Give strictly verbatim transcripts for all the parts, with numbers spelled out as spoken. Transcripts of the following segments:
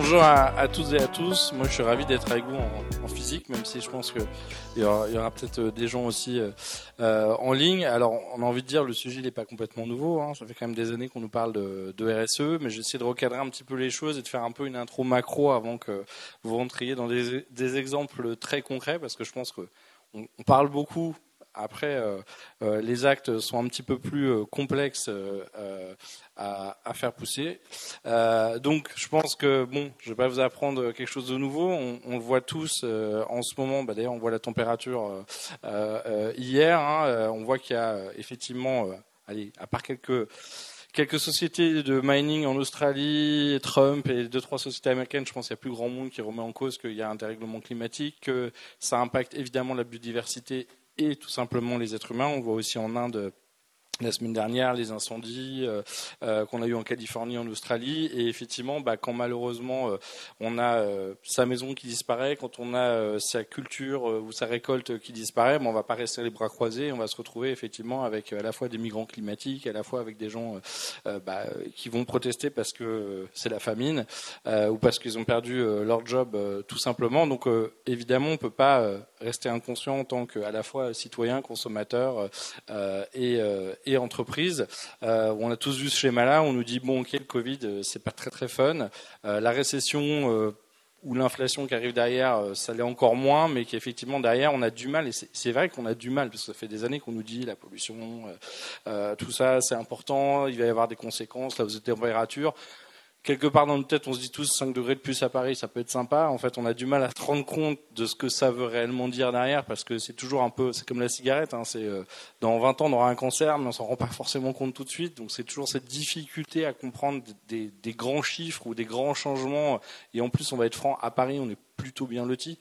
bonjour à, à toutes et à tous. Moi, je suis ravi d'être avec vous en, en physique, même si je pense qu'il y aura, y aura peut-être des gens aussi euh, en ligne. Alors, on a envie de dire, le sujet n'est pas complètement nouveau. Hein. Ça fait quand même des années qu'on nous parle de, de R S E, mais j'ai essayé de recadrer un petit peu les choses et de faire un peu une intro macro avant que vous rentriez dans des, des exemples très concrets, parce que je pense qu'on on parle beaucoup. Après, euh, euh, les actes sont un petit peu plus euh, complexes euh, euh, à, à faire pousser. Euh, donc, je pense que bon, je vais pas vous apprendre quelque chose de nouveau. On, on le voit tous euh, en ce moment. Bah, d'ailleurs, on voit la température euh, euh, hier. Hein, euh, on voit qu'il y a effectivement, euh, allez, à part quelques quelques sociétés de mining en Australie, Trump et deux trois sociétés américaines, je pense qu'il y a plus grand monde qui remet en cause qu'il y a un dérèglement climatique, que ça impacte évidemment la biodiversité et tout simplement les êtres humains. On voit aussi en Inde la semaine dernière les incendies euh, euh, qu'on a eu en Californie, en Australie, et effectivement, bah, quand malheureusement euh, on a euh, sa maison qui disparaît, quand on a euh, sa culture euh, ou sa récolte qui disparaît, bah, on va pas rester les bras croisés, on va se retrouver effectivement avec euh, à la fois des migrants climatiques, à la fois avec des gens euh, bah, qui vont protester parce que euh, c'est la famine euh, ou parce qu'ils ont perdu euh, leur job euh, tout simplement. Donc euh, évidemment, on peut pas euh, rester inconscient en tant qu'à la fois citoyen, consommateur euh, et euh, et entreprises. Euh, on a tous vu ce schéma-là, on nous dit bon ok, le Covid euh, c'est pas très très fun, euh, la récession euh, ou l'inflation qui arrive derrière, euh, ça l'est encore moins, mais qu'effectivement derrière on a du mal, et c'est, c'est vrai qu'on a du mal, parce que ça fait des années qu'on nous dit la pollution, euh, euh, tout ça c'est important, il va y avoir des conséquences, la hausse des températures. Quelque part dans notre tête, on se dit tous cinq degrés de plus à Paris, ça peut être sympa. En fait, on a du mal à se rendre compte de ce que ça veut réellement dire derrière, parce que c'est toujours un peu, c'est comme la cigarette, hein, c'est euh, dans vingt ans on aura un cancer, mais on s'en rend pas forcément compte tout de suite. Donc c'est toujours cette difficulté à comprendre des, des grands chiffres ou des grands changements. Et en plus, on va être franc, à Paris, on est plutôt bien loti.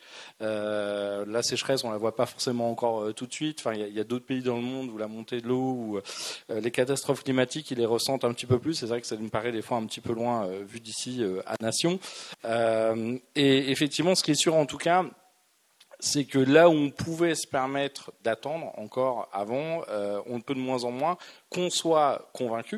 Euh, la sécheresse, on la voit pas forcément encore euh, tout de suite. Enfin, il y a, y a d'autres pays dans le monde où la montée de l'eau, ou euh, les catastrophes climatiques, ils les ressentent un petit peu plus. C'est vrai que ça nous paraît des fois un petit peu loin euh, vu d'ici euh, à Nation. Euh, et effectivement, ce qui est sûr en tout cas, c'est que là où on pouvait se permettre d'attendre encore avant, euh, on peut de moins en moins, qu'on soit convaincu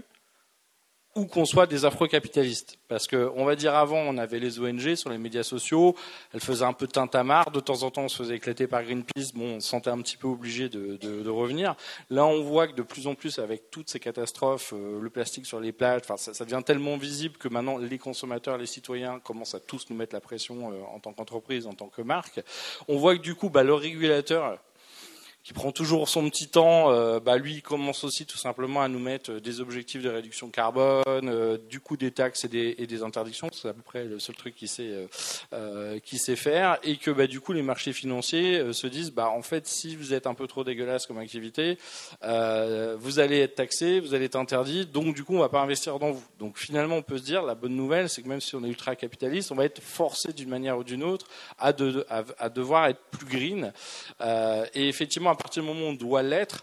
ou qu'on soit des afro-capitalistes. Parce que, on va dire avant, on avait les O N G sur les médias sociaux, elles faisaient un peu tintamarre, de temps en temps on se faisait éclater par Greenpeace, bon, on se sentait un petit peu obligé de, de, de revenir. Là, on voit que de plus en plus, avec toutes ces catastrophes, euh, le plastique sur les plages, enfin, ça, ça devient tellement visible que maintenant, les consommateurs, les citoyens commencent à tous nous mettre la pression euh, en tant qu'entreprise, en tant que marque. On voit que du coup, bah, le régulateur, qui prend toujours son petit temps, euh, bah lui il commence aussi tout simplement à nous mettre des objectifs de réduction carbone, euh, du coup des taxes et des, et des interdictions, c'est à peu près le seul truc qu'il sait, euh, euh, qu'il sait faire, et que bah, du coup les marchés financiers euh, se disent bah en fait si vous êtes un peu trop dégueulasse comme activité, euh, vous allez être taxé, vous allez être interdit, donc du coup on va pas investir dans vous. Donc finalement on peut se dire la bonne nouvelle c'est que même si on est ultra capitaliste, on va être forcé d'une manière ou d'une autre à, de, à, à devoir être plus green, euh, et effectivement à partir du moment où on doit l'être,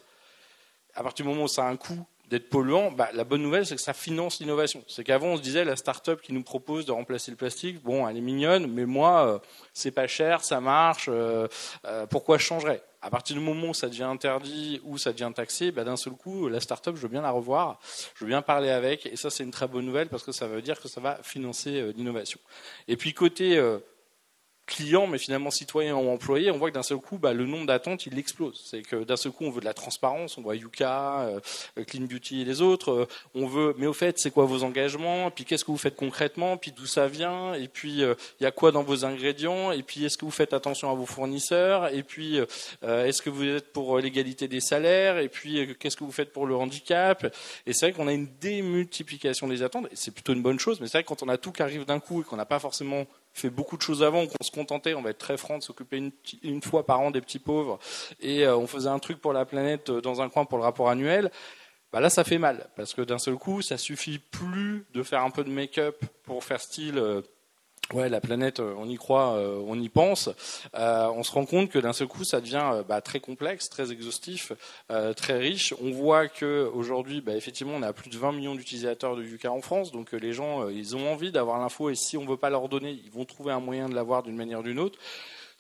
à partir du moment où ça a un coût d'être polluant, bah, la bonne nouvelle, c'est que ça finance l'innovation. C'est qu'avant, on se disait, la start-up qui nous propose de remplacer le plastique, bon, elle est mignonne, mais moi, euh, c'est pas cher, ça marche, euh, euh, pourquoi je changerais ? À partir du moment où ça devient interdit ou ça devient taxé, bah, d'un seul coup, la start-up, je veux bien la revoir, je veux bien parler avec, et ça, c'est une très bonne nouvelle parce que ça veut dire que ça va financer euh, l'innovation. Et puis, côté euh, clients, mais finalement citoyens ou employés, on voit que d'un seul coup, bah, le nombre d'attentes, il explose. C'est que d'un seul coup, on veut de la transparence, on voit Yuka, euh, Clean Beauty et les autres. Euh, on veut, mais au fait, c'est quoi vos engagements ? Et puis qu'est-ce que vous faites concrètement ? Puis d'où ça vient ? Et puis il euh, y a quoi dans vos ingrédients ? Et puis est-ce que vous faites attention à vos fournisseurs ? Et puis euh, est-ce que vous êtes pour l'égalité des salaires ? Et puis euh, qu'est-ce que vous faites pour le handicap ? Et c'est vrai qu'on a une démultiplication des attentes. Et c'est plutôt une bonne chose. Mais c'est vrai que quand on a tout qui arrive d'un coup et qu'on n'a pas forcément fait beaucoup de choses avant, qu'on se contentait, on va être très franc, de s'occuper une, une fois par an des petits pauvres, et euh, on faisait un truc pour la planète dans un coin pour le rapport annuel, bah là ça fait mal, parce que d'un seul coup, ça suffit plus de faire un peu de make-up pour faire style... Euh, ouais, la planète, on y croit, on y pense. Euh, on se rend compte que d'un seul coup, ça devient bah, très complexe, très exhaustif, euh, très riche. On voit que aujourd'hui, bah, effectivement, on a plus de vingt millions d'utilisateurs de Yuka en France, donc les gens, ils ont envie d'avoir l'info, et si on veut pas leur donner, ils vont trouver un moyen de l'avoir d'une manière ou d'une autre.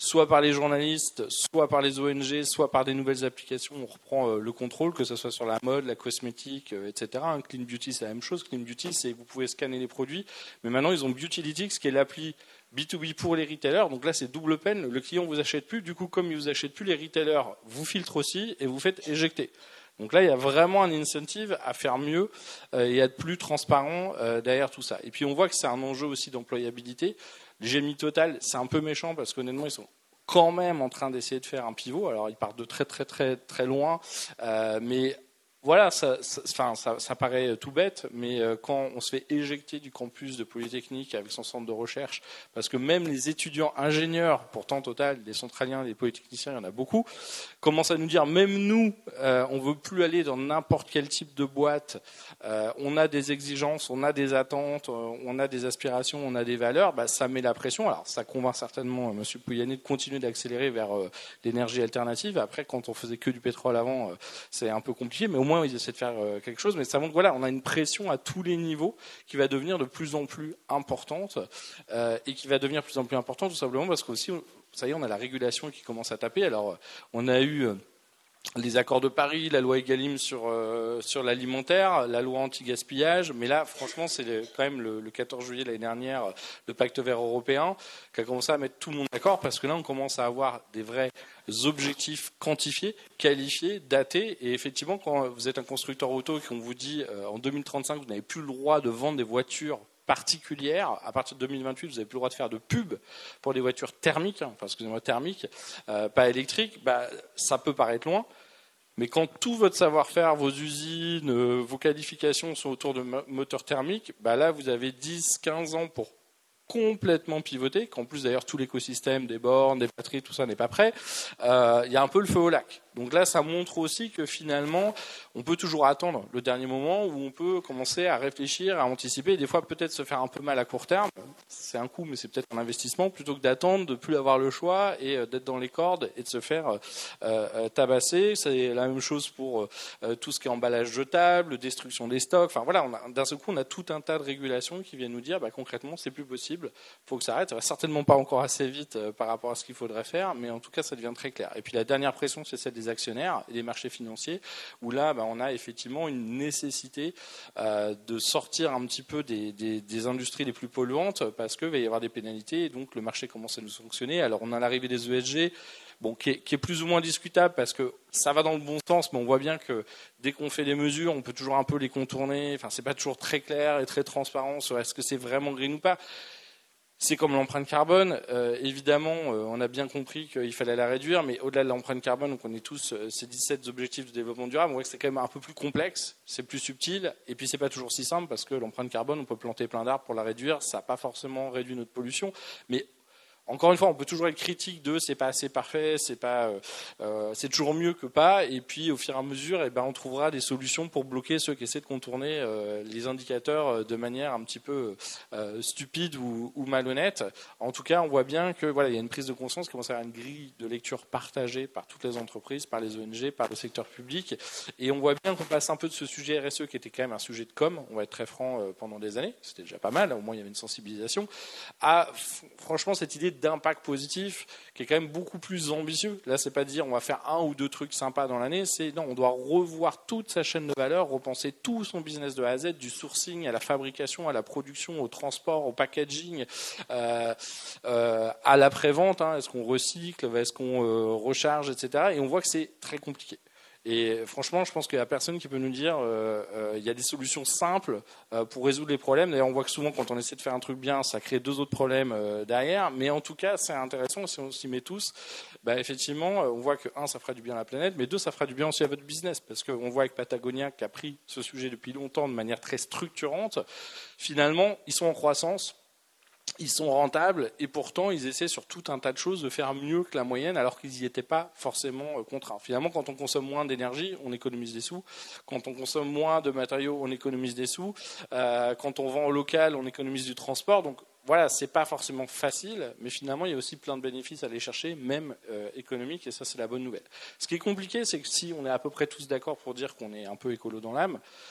soit par les journalistes, soit par les O N G, soit par des nouvelles applications, on reprend euh, le contrôle, que ce soit sur la mode, la cosmétique, euh, et cetera. Un Clean Beauty, c'est la même chose. Clean Beauty, c'est vous pouvez scanner les produits, mais maintenant ils ont Beautylytics, qui est l'appli B deux B pour les retailers. Donc là, c'est double peine. Le client vous achète plus. Du coup, comme il vous achète plus, les retailers vous filtrent aussi et vous faites éjecter. Donc là, il y a vraiment un incentive à faire mieux euh, et à être plus transparent euh, derrière tout ça. Et puis, on voit que c'est un enjeu aussi d'employabilité. Le G M I Total, c'est un peu méchant parce qu'honnêtement, ils sont quand même en train d'essayer de faire un pivot. Alors, ils partent de très, très, très, très loin. Euh, mais voilà, ça, ça, enfin, ça, ça paraît tout bête, mais quand on se fait éjecter du campus de Polytechnique avec son centre de recherche, parce que même les étudiants ingénieurs, pourtant Total, les centraliens, les polytechniciens, il y en a beaucoup, commencent à nous dire, même nous, euh, on veut plus aller dans n'importe quel type de boîte, euh, on a des exigences, on a des attentes, on a des aspirations, on a des valeurs, bah, ça met la pression. Alors ça convainc certainement M. Pouyanné de continuer d'accélérer vers euh, l'énergie alternative. Après, quand on faisait que du pétrole avant, euh, c'est un peu compliqué, mais au moins ils essaient de faire euh, quelque chose. Mais ça montre, voilà, on a une pression à tous les niveaux qui va devenir de plus en plus importante euh, et qui va devenir de plus en plus importante tout simplement parce qu'aussi, ça y est, on a la régulation qui commence à taper. Alors, on a eu euh, les accords de Paris, la loi Egalim sur euh, sur l'alimentaire, la loi anti-gaspillage, mais là, franchement, c'est le, quand même le, le quatorze juillet de l'année dernière, le pacte vert européen, qui a commencé à mettre tout le monde d'accord, parce que là, on commence à avoir des vrais objectifs quantifiés, qualifiés, datés, et effectivement, quand vous êtes un constructeur auto et qu'on vous dit euh, en deux mille trente-cinq, vous n'avez plus le droit de vendre des voitures particulière, à partir de deux mille vingt-huit, vous n'avez plus le droit de faire de pub pour des voitures thermiques, enfin excusez-moi thermiques, euh, pas électriques, bah, ça peut paraître loin, mais quand tout votre savoir-faire, vos usines, euh, vos qualifications sont autour de moteurs thermiques, bah là vous avez dix, quinze ans pour complètement pivoter, qu'en plus d'ailleurs tout l'écosystème des bornes, des batteries, tout ça n'est pas prêt, euh, il y a un peu le feu au lac. Donc là, ça montre aussi que finalement, on peut toujours attendre le dernier moment où on peut commencer à réfléchir, à anticiper, et des fois peut-être se faire un peu mal à court terme. C'est un coût, mais c'est peut-être un investissement, plutôt que d'attendre, de plus avoir le choix et d'être dans les cordes et de se faire euh, tabasser. C'est la même chose pour euh, tout ce qui est emballage jetable, destruction des stocks. Enfin voilà, on a, d'un seul coup, on a tout un tas de régulations qui viennent nous dire, bah, concrètement, c'est plus possible, il faut que ça arrête. Ça va certainement pas encore assez vite euh, par rapport à ce qu'il faudrait faire, mais en tout cas, ça devient très clair. Et puis la dernière pression, c'est celle des actionnaires et des marchés financiers, où là, bah, on a effectivement une nécessité euh, de sortir un petit peu des, des, des industries les plus polluantes, parce qu'il va y avoir des pénalités, et donc le marché commence à nous sanctionner. Alors on a l'arrivée des E S G, bon, qui est, qui est plus ou moins discutable, parce que ça va dans le bon sens, mais on voit bien que dès qu'on fait des mesures, on peut toujours un peu les contourner. Enfin, c'est pas toujours très clair et très transparent sur est-ce que c'est vraiment green ou pas. C'est comme l'empreinte carbone. Euh, évidemment, euh, on a bien compris qu'il fallait la réduire, mais au-delà de l'empreinte carbone, on connaît tous euh, ces dix-sept objectifs de développement durable. On voit que c'est quand même un peu plus complexe, c'est plus subtil, et puis c'est pas toujours si simple, parce que l'empreinte carbone, on peut planter plein d'arbres pour la réduire, ça n'a pas forcément réduit notre pollution, mais encore une fois, on peut toujours être critique de c'est pas assez parfait, c'est pas, euh, euh, c'est toujours mieux que pas. Et puis, au fur et à mesure, eh ben, on trouvera des solutions pour bloquer ceux qui essaient de contourner euh, les indicateurs de manière un petit peu euh, stupide ou, ou malhonnête. En tout cas, on voit bien que voilà, il y a une prise de conscience qui commence à avoir une grille de lecture partagée par toutes les entreprises, par les O N G, par le secteur public. Et on voit bien qu'on passe un peu de ce sujet R S E qui était quand même un sujet de com. On va être très franc euh, pendant des années, c'était déjà pas mal. Au moins, il y avait une sensibilisation. À franchement cette idée d'impact positif qui est quand même beaucoup plus ambitieux. Là, c'est pas dire on va faire un ou deux trucs sympas dans l'année, c'est non, on doit revoir toute sa chaîne de valeur, repenser tout son business de A à Z, du sourcing à la fabrication, à la production, au transport, au packaging, euh, euh, à l'après-vente. Hein, est-ce qu'on recycle, est-ce qu'on euh, recharge, et cetera. Et on voit que c'est très compliqué. Et franchement, je pense qu'il n'y a personne qui peut nous dire euh, euh, il y a des solutions simples euh, pour résoudre les problèmes. D'ailleurs, on voit que souvent, quand on essaie de faire un truc bien, ça crée deux autres problèmes euh, derrière. Mais en tout cas, c'est intéressant si on s'y met tous. Bah, effectivement, on voit que, un, ça fera du bien à la planète, mais deux, ça fera du bien aussi à votre business. Parce qu'on voit avec Patagonia, qui a pris ce sujet depuis longtemps de manière très structurante, finalement, ils sont en croissance. Ils sont rentables et pourtant ils essaient sur tout un tas de choses de faire mieux que la moyenne alors qu'ils n'y étaient pas forcément contraints. Finalement, quand on consomme moins d'énergie, on économise des sous. Quand on consomme moins de matériaux, on économise des sous. Euh, quand on vend au local, on économise du transport. Donc voilà, c'est pas forcément facile, mais finalement il y a aussi plein de bénéfices à aller chercher, même euh, économiques, et ça c'est la bonne nouvelle. Ce qui est compliqué, c'est que si on est à peu près tous d'accord pour dire qu'on est un peu écolo dans l'âme,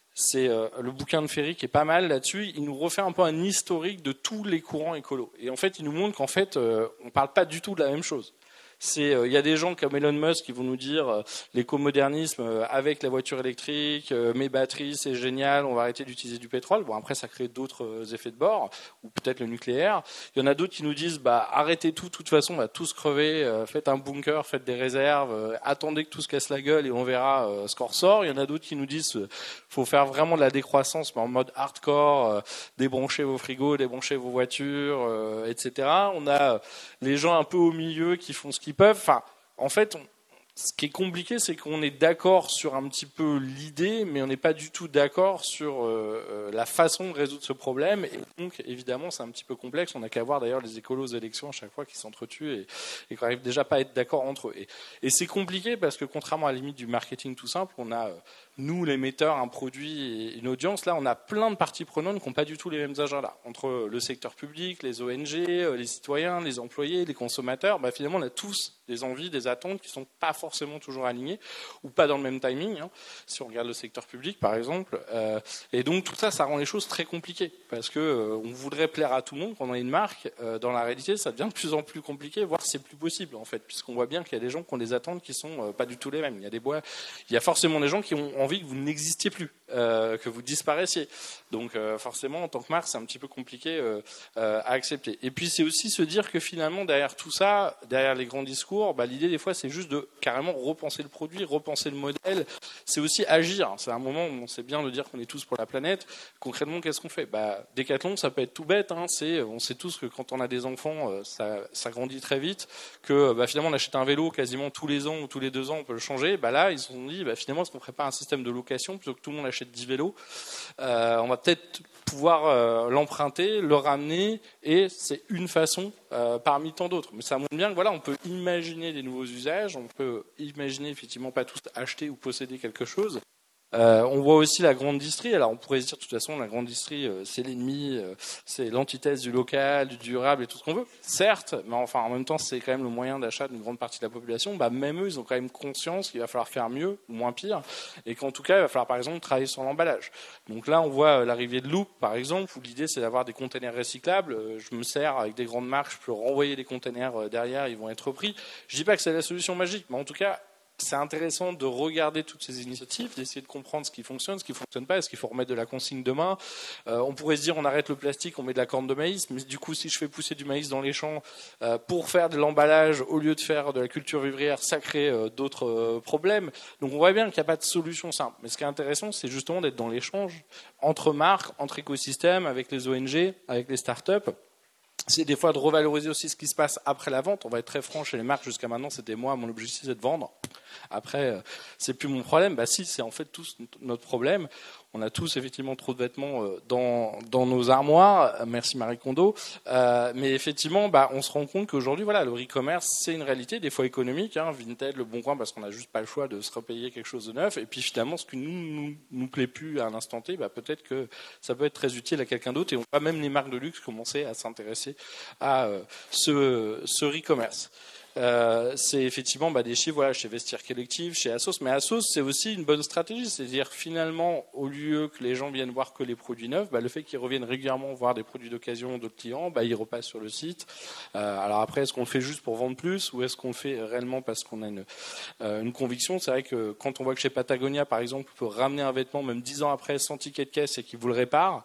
C'est euh, le bouquin de Ferry qui est pas mal là-dessus. Il nous refait un peu un historique de tous les courants écolos. Et en fait, il nous montre qu'en fait, euh, on parle pas du tout de la même chose. C'est, euh, il y a des gens comme Elon Musk qui vont nous dire euh, l'écomodernisme euh, avec la voiture électrique, euh, mes batteries, c'est génial, on va arrêter d'utiliser du pétrole. Bon, après, ça crée d'autres euh, effets de bord, ou peut-être le nucléaire. Il y en a d'autres qui nous disent, bah, arrêtez tout, de toute façon, on va tous crever, euh, faites un bunker, faites des réserves, euh, attendez que tout se casse la gueule et on verra euh, ce qu'on ressort. Il y en a d'autres qui nous disent, euh, faut faire vraiment de la décroissance, mais en mode hardcore, euh, débranchez vos frigos, débranchez vos voitures, euh, et cetera. On a euh, les gens un peu au milieu qui font ce qu'ils peuvent. Enfin, en fait, on, ce qui est compliqué, c'est qu'on est d'accord sur un petit peu l'idée, mais on n'est pas du tout d'accord sur euh, euh, la façon de résoudre ce problème. Et donc, évidemment, c'est un petit peu complexe. On n'a qu'à voir d'ailleurs les écolos aux élections à chaque fois qui s'entretuent et, et qu'on n'arrive déjà pas à être d'accord entre eux. Et, et c'est compliqué parce que contrairement à la limite du marketing tout simple, on a... Euh, nous, l'émetteur, un produit et une audience, là, on a plein de parties prenantes qui n'ont pas du tout les mêmes agendas. Entre le secteur public, les O N G, les citoyens, les employés, les consommateurs, bah, finalement, on a tous des envies, des attentes qui ne sont pas forcément toujours alignées ou pas dans le même timing, hein, si on regarde le secteur public, par exemple. Euh, et donc, tout ça, ça rend les choses très compliquées parce qu'on euh, voudrait plaire à tout le monde quand on a une marque. Euh, dans la réalité, ça devient de plus en plus compliqué, voire c'est plus possible, en fait, puisqu'on voit bien qu'il y a des gens qui ont des attentes qui ne sont euh, pas du tout les mêmes. Il y a des bois, il y a forcément des gens qui ont envie que vous n'existiez plus, euh, que vous disparaissiez. Donc euh, forcément, en tant que marque, c'est un petit peu compliqué euh, euh, à accepter. Et puis c'est aussi se dire que finalement, derrière tout ça, derrière les grands discours, bah, l'idée des fois, c'est juste de carrément repenser le produit, repenser le modèle. C'est aussi agir. C'est un moment où on sait bien de dire qu'on est tous pour la planète. Concrètement, qu'est-ce qu'on fait ? Bah, Décathlon, ça peut être tout bête. Hein. C'est, on sait tous que quand on a des enfants, euh, ça, ça grandit très vite. Que bah, finalement, on achète un vélo quasiment tous les ans ou tous les deux ans, on peut le changer. Bah, là, ils se sont dit, bah, finalement, est-ce qu'on ferait pas un système de location plutôt que tout le monde achète dix vélos ? euh, On va peut-être pouvoir euh, l'emprunter, le ramener, et c'est une façon euh, parmi tant d'autres. Mais ça montre bien que voilà, on peut imaginer des nouveaux usages, on peut imaginer effectivement pas tous acheter ou posséder quelque chose. Euh, on voit aussi la grande distrie. Alors on pourrait se dire de toute façon la grande distrie euh, c'est l'ennemi, euh, c'est l'antithèse du local, du durable et tout ce qu'on veut. Certes, mais enfin en même temps c'est quand même le moyen d'achat d'une grande partie de la population. Bah, même eux ils ont quand même conscience qu'il va falloir faire mieux ou moins pire, et qu'en tout cas il va falloir par exemple travailler sur l'emballage. Donc là on voit euh, l'arrivée de Loop par exemple, où l'idée c'est d'avoir des containers recyclables. Euh, je me sers avec des grandes marques, je peux renvoyer les containers euh, derrière, ils vont être repris. Je dis pas que c'est la solution magique, mais en tout cas c'est intéressant de regarder toutes ces initiatives, d'essayer de comprendre ce qui fonctionne, ce qui ne fonctionne pas, est-ce qu'il faut remettre de la consigne demain. Euh, on pourrait se dire on arrête le plastique, on met de la corne de maïs, mais du coup si je fais pousser du maïs dans les champs euh, pour faire de l'emballage au lieu de faire de la culture vivrière, ça crée euh, d'autres euh, problèmes. Donc on voit bien qu'il n'y a pas de solution simple. Mais ce qui est intéressant, c'est justement d'être dans l'échange entre marques, entre écosystèmes, avec les O N G, avec les startups. C'est des fois de revaloriser aussi ce qui se passe après la vente. On va être très franc chez les marques. Jusqu'à maintenant, c'était moi, mon objectif, c'est de vendre. Après, c'est plus mon problème. Bah si, c'est en fait tous notre problème. On a tous effectivement trop de vêtements dans, dans nos armoires. Merci Marie Kondo. Euh, mais effectivement, bah, on se rend compte qu'aujourd'hui, voilà, le e-commerce, c'est une réalité, des fois économique. Hein, Vinted, Le Bon Coin, parce qu'on n'a juste pas le choix de se repayer quelque chose de neuf. Et puis finalement, ce qui nous nous, nous plaît plus à un instant T, bah, peut-être que ça peut être très utile à quelqu'un d'autre. Et on voit même les marques de luxe commencer à s'intéresser à euh, ce, ce e-commerce. Euh, c'est effectivement bah, des chiffres voilà, chez Vestiaire Collective, chez Asos. Mais Asos, c'est aussi une bonne stratégie. C'est-à-dire, finalement, au lieu que les gens viennent voir que les produits neufs, bah, le fait qu'ils reviennent régulièrement voir des produits d'occasion d'autres clients, bah, ils repassent sur le site. Euh, alors après, est-ce qu'on le fait juste pour vendre plus ou est-ce qu'on le fait réellement parce qu'on a une, euh, une conviction ? C'est vrai que quand on voit que chez Patagonia, par exemple, on peut ramener un vêtement même dix ans après sans ticket de caisse et qu'ils vous le réparent,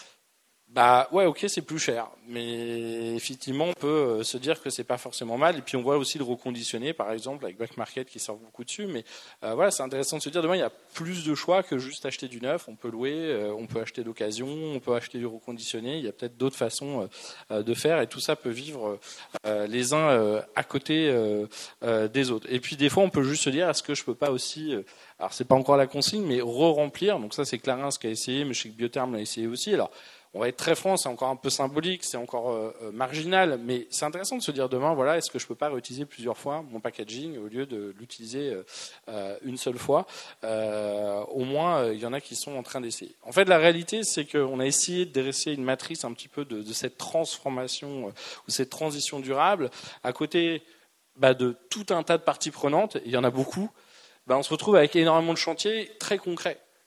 bah ouais, ok, c'est plus cher, mais effectivement, on peut se dire que c'est pas forcément mal. Et puis on voit aussi le reconditionner, par exemple, avec Back Market qui sort beaucoup dessus. Mais euh, voilà, c'est intéressant de se dire demain il y a plus de choix que juste acheter du neuf. On peut louer, euh, on peut acheter d'occasion, on peut acheter du reconditionné. Il y a peut-être d'autres façons euh, de faire, et tout ça peut vivre euh, les uns euh, à côté euh, euh, des autres. Et puis des fois, on peut juste se dire est-ce que je peux pas aussi, euh, alors c'est pas encore la consigne, mais re-remplir. Donc ça, c'est Clarins qui a essayé, mais je sais que Biotherm l'a essayé aussi. Alors on va être très franc, c'est encore un peu symbolique, c'est encore euh, marginal, mais c'est intéressant de se dire demain, voilà, est-ce que je peux pas réutiliser plusieurs fois mon packaging au lieu de l'utiliser euh, une seule fois. Euh, au moins, il euh, y en a qui sont en train d'essayer. En fait, la réalité, c'est qu'on a essayé de dresser une matrice un petit peu de, de cette transformation euh, ou cette transition durable, à côté bah, de tout un tas de parties prenantes, il y en a beaucoup. Bah, on se retrouve avec énormément de chantiers très concrets.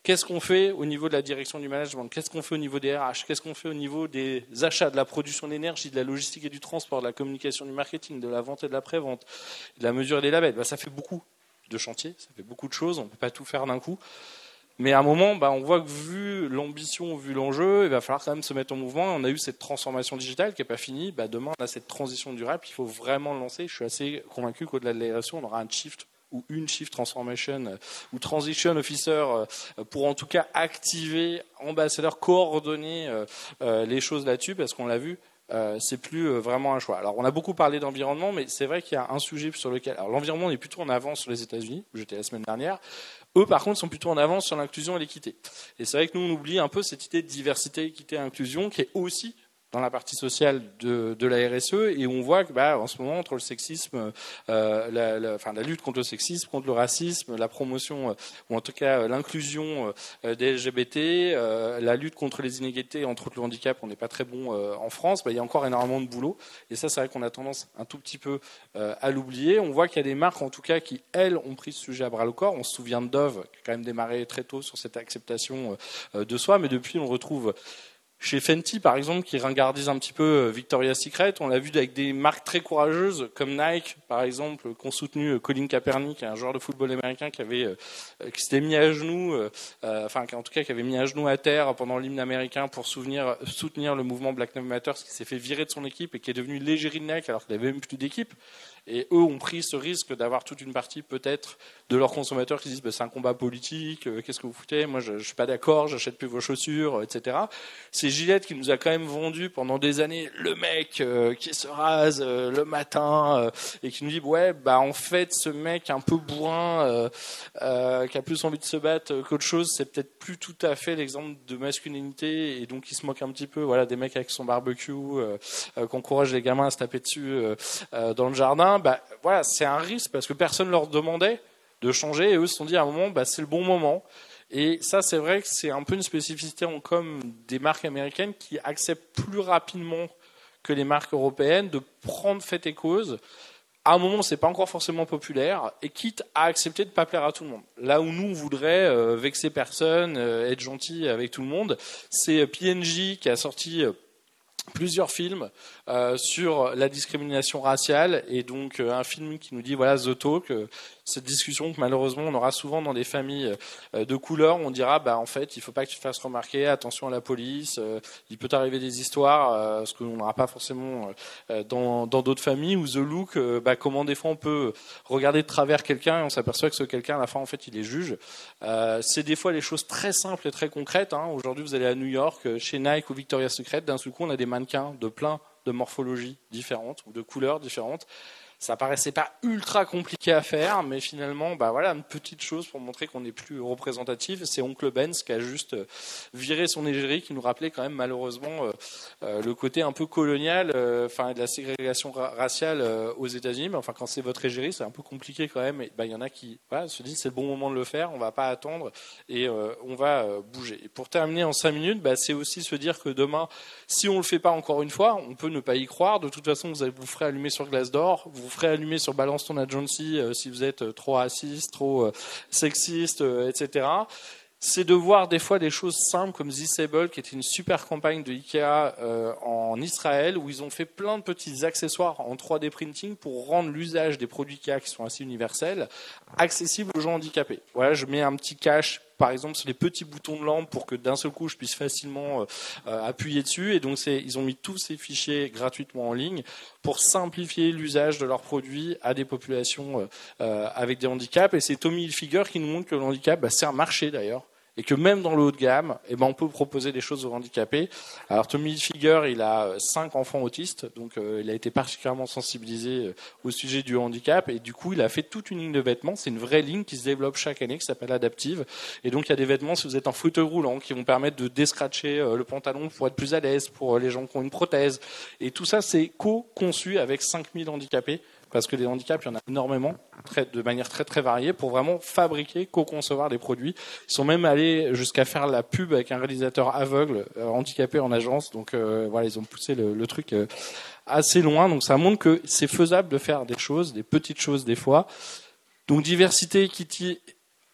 Qu'est-ce qu'on fait au niveau de la direction du management? Qu'est-ce qu'on fait au niveau des R H? Qu'est-ce qu'on fait au niveau des achats, de la production d'énergie, de la logistique et du transport, de la communication, du marketing, de la vente et de la prévente, de la mesure et des labels? Ben, ça fait beaucoup de chantiers, ça fait beaucoup de choses, on ne peut pas tout faire d'un coup. Mais à un moment, bah, on voit que vu l'ambition, vu l'enjeu, il va falloir quand même se mettre en mouvement. On a eu cette transformation digitale qui n'est pas finie. Bah, demain, on a cette transition durable. Il faut vraiment le lancer. Je suis assez convaincu qu'au-delà de la R S E, on aura un shift ou une Chief Transformation euh, ou Transition Officer euh, pour en tout cas activer, ambassadeur, coordonner euh, euh, les choses là-dessus, parce qu'on l'a vu, euh, c'est plus euh, vraiment un choix. Alors on a beaucoup parlé d'environnement, mais c'est vrai qu'il y a un sujet sur lequel... Alors l'environnement est plutôt en avance sur les États-Unis, où j'étais la semaine dernière. Eux, par contre, sont plutôt en avance sur l'inclusion et l'équité. Et c'est vrai que nous, on oublie un peu cette idée de diversité, équité et inclusion, qui est aussi dans la partie sociale de, de la R S E, et on voit que bah, en ce moment, entre le sexisme, euh, la, la, enfin, la lutte contre le sexisme, contre le racisme, la promotion, euh, ou en tout cas euh, l'inclusion euh, des L G B T, euh, la lutte contre les inégalités, entre autres le handicap, on n'est pas très bon euh, en France, bah, il y a encore énormément de boulot, et ça c'est vrai qu'on a tendance un tout petit peu euh, à l'oublier. On voit qu'il y a des marques en tout cas qui, elles, ont pris ce sujet à bras le corps. On se souvient de Dove, qui a quand même démarré très tôt sur cette acceptation euh, de soi, mais depuis on retrouve chez Fenty, par exemple, qui ringardise un petit peu Victoria's Secret, on l'a vu avec des marques très courageuses, comme Nike, par exemple, qui ont soutenu Colin Kaepernick, un joueur de football américain qui avait, qui s'était mis à genoux, euh, enfin, en tout cas, qui avait mis à genoux à terre pendant l'hymne américain pour souvenir, soutenir le mouvement Black Lives Matter, qui s'est fait virer de son équipe et qui est devenu l'égérie de Nike alors qu'il n'avait même plus d'équipe. Et eux ont pris ce risque d'avoir toute une partie peut-être de leurs consommateurs qui disent bah, c'est un combat politique, euh, qu'est-ce que vous foutez, moi je, je suis pas d'accord, j'achète plus vos chaussures, et cetera. C'est Gillette qui nous a quand même vendu pendant des années le mec euh, qui se rase euh, le matin euh, et qui nous dit ouais bah en fait ce mec un peu bourrin euh, euh, qui a plus envie de se battre qu'autre chose, c'est peut-être plus tout à fait l'exemple de masculinité, et donc il se moque un petit peu voilà des mecs avec son barbecue, euh, euh, qui encourage les gamins à se taper dessus euh, euh, dans le jardin. Bah, voilà, c'est un risque parce que personne leur demandait de changer, et eux se sont dit à un moment bah, c'est le bon moment. Et ça c'est vrai que c'est un peu une spécificité en com des marques américaines qui acceptent plus rapidement que les marques européennes de prendre fait et cause à un moment où c'est pas encore forcément populaire, et quitte à accepter de pas plaire à tout le monde. Là où nous on voudrait euh, vexer personne, euh, être gentil avec tout le monde, c'est P and G qui a sorti euh, plusieurs films euh, sur la discrimination raciale, et donc euh, un film qui nous dit voilà The Talk, euh, cette discussion que malheureusement on aura souvent dans des familles euh, de couleur, où on dira bah en fait il faut pas que tu te fasses remarquer, attention à la police, euh, il peut t'arriver des histoires, euh, ce qu'on n'aura pas forcément euh, dans dans d'autres familles. Ou The Look, euh, bah comment des fois on peut regarder de travers quelqu'un et on s'aperçoit que ce quelqu'un à la fin en fait il est juge. Euh, c'est des fois les choses très simples et très concrètes, hein. Aujourd'hui vous allez à New York chez Nike ou Victoria's Secret, d'un seul coup on a des mannequins de plein de morphologies différentes ou de couleurs différentes. Ça paraissait pas ultra compliqué à faire, mais finalement, bah voilà, une petite chose pour montrer qu'on est plus représentatif. C'est Oncle Benz qui a juste viré son égérie, qui nous rappelait quand même malheureusement euh, euh, le côté un peu colonial, euh, enfin de la ségrégation ra- raciale euh, aux États-Unis. Mais enfin, quand c'est votre égérie, c'est un peu compliqué quand même. Et bah il y en a qui voilà, se disent c'est le bon moment de le faire, on va pas attendre et euh, on va euh, bouger. Et pour terminer en cinq minutes, bah, c'est aussi se dire que demain, si on le fait pas encore une fois, on peut ne pas y croire. De toute façon, vous, avez, vous ferez allumer sur Glace d'Or, vous vous ferez allumer sur Balance ton agency euh, si vous êtes euh, trop raciste, trop euh, sexiste, euh, et cetera. C'est de voir des fois des choses simples comme Zisable, qui était une super campagne de Ikea euh, en Israël, où ils ont fait plein de petits accessoires en trois D printing pour rendre l'usage des produits Ikea, qui sont assez universels, accessible aux gens handicapés. Voilà, je mets un petit cache par exemple sur les petits boutons de lampe pour que d'un seul coup je puisse facilement euh, appuyer dessus, et donc c'est, ils ont mis tous ces fichiers gratuitement en ligne pour simplifier l'usage de leurs produits à des populations euh, avec des handicaps. Et c'est Tommy Hilfiger qui nous montre que le handicap, bah, c'est un marché d'ailleurs, et que même dans le haut de gamme, eh ben, on peut proposer des choses aux handicapés. Alors Tommy Hilfiger, il a cinq enfants autistes, donc euh, il a été particulièrement sensibilisé au sujet du handicap, et du coup il a fait toute une ligne de vêtements. C'est une vraie ligne qui se développe chaque année, qui s'appelle Adaptive, et donc il y a des vêtements, si vous êtes en fauteuil roulant, qui vont permettre de déscratcher euh, le pantalon pour être plus à l'aise, pour les gens qui ont une prothèse, et tout ça c'est co-conçu avec cinq mille handicapés, parce que les handicaps, il y en a énormément, très, de manière très très variée, pour vraiment fabriquer, co-concevoir des produits. Ils sont même allés jusqu'à faire la pub avec un réalisateur aveugle, euh, handicapé en agence. Donc euh, voilà, ils ont poussé le, le truc euh, assez loin. Donc ça montre que c'est faisable de faire des choses, des petites choses des fois. Donc diversité, équité,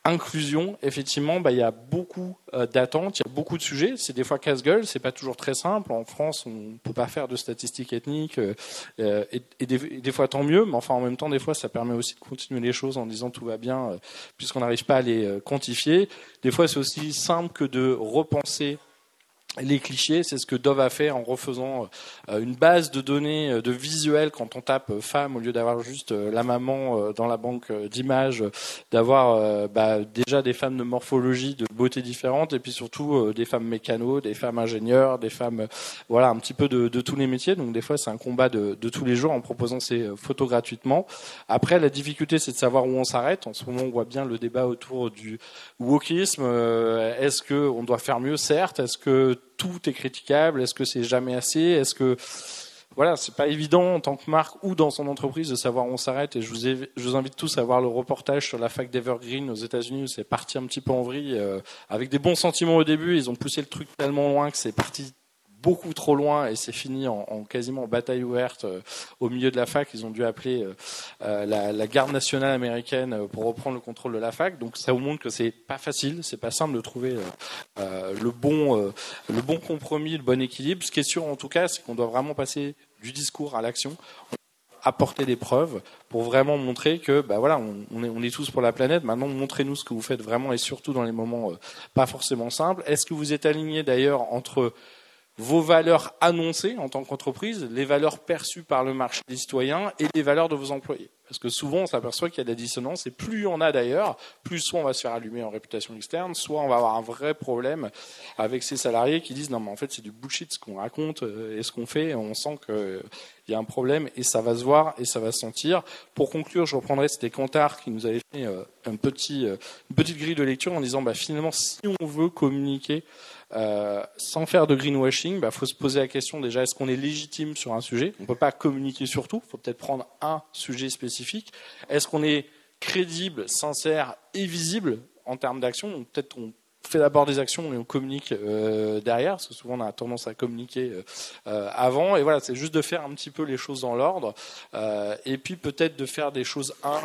inclusion, effectivement, bah, il y a beaucoup euh, d'attentes, il y a beaucoup de sujets. C'est des fois casse-gueule, c'est pas toujours très simple. En France, on peut pas faire de statistiques ethniques, euh, et, et, des, et des fois tant mieux. Mais enfin, en même temps, des fois, ça permet aussi de continuer les choses en disant tout va bien, euh, puisqu'on n'arrive pas à les euh, quantifier. Des fois, c'est aussi simple que de repenser les clichés. C'est ce que Dove a fait en refaisant une base de données de visuels quand on tape femme, au lieu d'avoir juste la maman dans la banque d'images, d'avoir bah, déjà des femmes de morphologie, de beauté différentes, et puis surtout des femmes mécano, des femmes ingénieurs, des femmes, voilà, un petit peu de, de tous les métiers. Donc des fois c'est un combat de, de tous les jours en proposant ces photos gratuitement. Après, la difficulté, c'est de savoir où on s'arrête. En ce moment, on voit bien le débat autour du wokisme. Est-ce que on doit faire mieux? Certes. Est-ce que tout est critiquable? Est-ce que c'est jamais assez? Est-ce que voilà, c'est pas évident en tant que marque ou dans son entreprise de savoir où on s'arrête. Et je vous, ai, je vous invite tous à voir le reportage sur la fac d'Evergreen aux États-Unis où c'est parti un petit peu en vrille euh, avec des bons sentiments au début. Ils ont poussé le truc tellement loin que c'est parti beaucoup trop loin et c'est fini en, en quasiment bataille ouverte euh, au milieu de la fac. Ils ont dû appeler euh, euh, la, la garde nationale américaine euh, pour reprendre le contrôle de la fac. Donc ça vous montre que c'est pas facile, c'est pas simple de trouver euh, euh, le bon euh, le bon compromis, le bon équilibre. Ce qui est sûr en tout cas, c'est qu'on doit vraiment passer du discours à l'action, apporter des preuves pour vraiment montrer que bah voilà, on, on, est, on est tous pour la planète. Maintenant, montrez-nous ce que vous faites vraiment et surtout dans les moments euh, pas forcément simples. Est-ce que vous êtes aligné d'ailleurs entre vos valeurs annoncées en tant qu'entreprise, les valeurs perçues par le marché des citoyens et les valeurs de vos employés? Parce que souvent, on s'aperçoit qu'il y a de la dissonance, et plus il y en a d'ailleurs, plus soit on va se faire allumer en réputation externe, soit on va avoir un vrai problème avec ces salariés qui disent non mais en fait c'est du bullshit ce qu'on raconte et ce qu'on fait, et on sent qu'il y a un problème et ça va se voir et ça va se sentir. Pour conclure, je reprendrai, c'était Kantar qui nous avait fait un petit, une petite grille de lecture en disant bah, finalement si on veut communiquer Euh, sans faire de greenwashing, bah, faut se poser la question déjà, est-ce qu'on est légitime sur un sujet? On peut pas communiquer sur tout, faut peut-être prendre un sujet spécifique. Est-ce qu'on est crédible, sincère et visible en termes d'action? Donc peut-être on fait d'abord des actions et on communique euh, derrière, parce que souvent on a tendance à communiquer euh, avant. Et voilà, c'est juste de faire un petit peu les choses dans l'ordre, euh, et puis peut-être de faire des choses un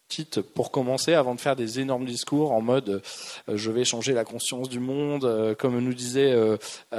pour commencer, avant de faire des énormes discours en mode euh, je vais changer la conscience du monde, euh, comme nous disait euh,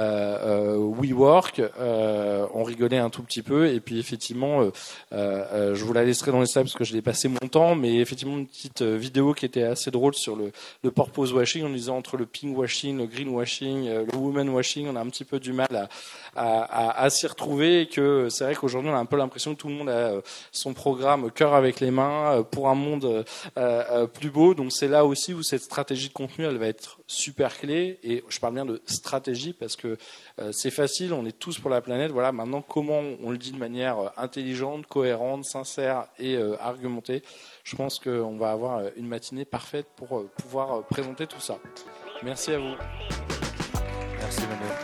euh, WeWork. Euh, on rigolait un tout petit peu, et puis effectivement euh, euh, je vous la laisserai dans les slides parce que je l'ai passé mon temps, mais effectivement une petite vidéo qui était assez drôle sur le, le purpose washing. On disait entre le pink washing, le green washing, euh, le woman washing, on a un petit peu du mal à, à, à, à s'y retrouver, et que c'est vrai qu'aujourd'hui on a un peu l'impression que tout le monde a son programme cœur avec les mains pour un monde Euh, euh, plus beau. Donc c'est là aussi où cette stratégie de contenu elle va être super clé, et je parle bien de stratégie parce que euh, c'est facile, on est tous pour la planète. Voilà, maintenant comment on le dit de manière intelligente, cohérente, sincère et euh, argumentée. Je pense qu'on va avoir une matinée parfaite pour euh, pouvoir euh, présenter tout ça. Merci à vous. Merci Manuel.